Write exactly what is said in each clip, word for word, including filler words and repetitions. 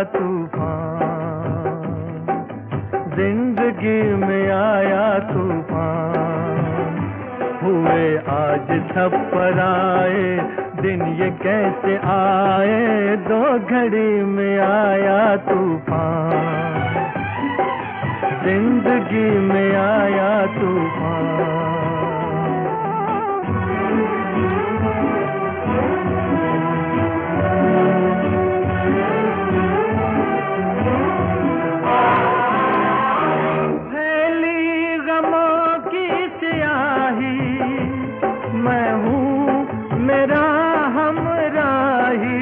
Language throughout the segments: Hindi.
तूफान, जिंदगी में आया तूफान। हुए आज सब पर आए दिन, ये कैसे आए, दो घड़ी में आया तूफान, जिंदगी में आया तूफान। फैली गमों की स्याही, मैं हूँ मेरा हमराही।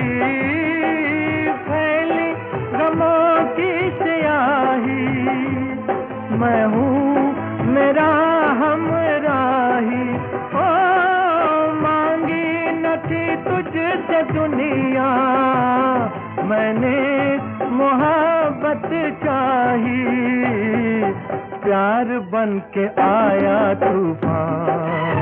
फैली गमों की स्याही, मैं हूँ मेरा हमराही। ओ मांगी न थी तुझसे दुनिया, मैंने मोहब्बत चाही। प्यार बन के आया तूफान,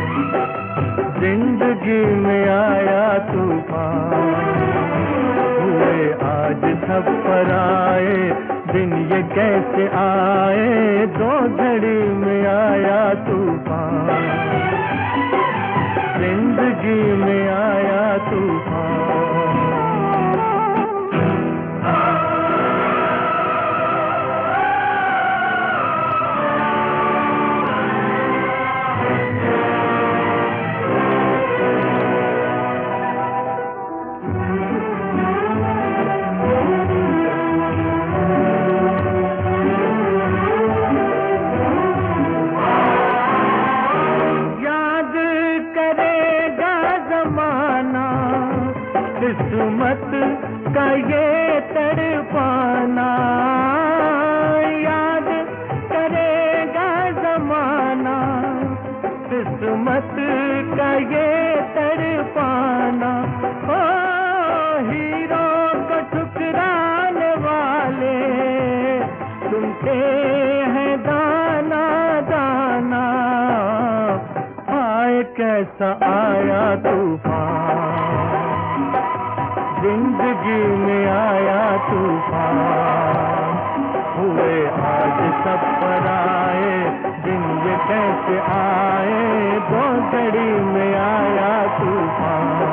जिंदगी में आया तूफान। हुए आज सब पर आए दिन, ये कैसे आए, दो घड़ी में आया तूफान, जिंदगी में आया तूफान। किस्मत का ये तड़पाना, याद करेगा ज़माना। किस्मत का ये तड़पाना, ओ हीरो को ठुकराने वाले सुनते हैं दाना दाना। आए कैसा आया तूफान, जिंदगी में आया तूफान। हुए आज सब पर आए दिन, ये कैसे आए, दो घड़ी में आया तूफान।